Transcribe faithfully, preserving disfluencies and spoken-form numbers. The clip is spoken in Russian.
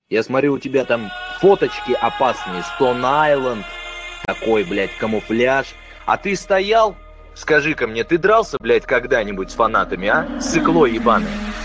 Я смотрю, у тебя там фоточки опасные, Stone Island, такой, блядь, камуфляж. А ты стоял? Скажи-ка мне, ты дрался, блядь, когда-нибудь с фанатами, а? Сыкло ебаное.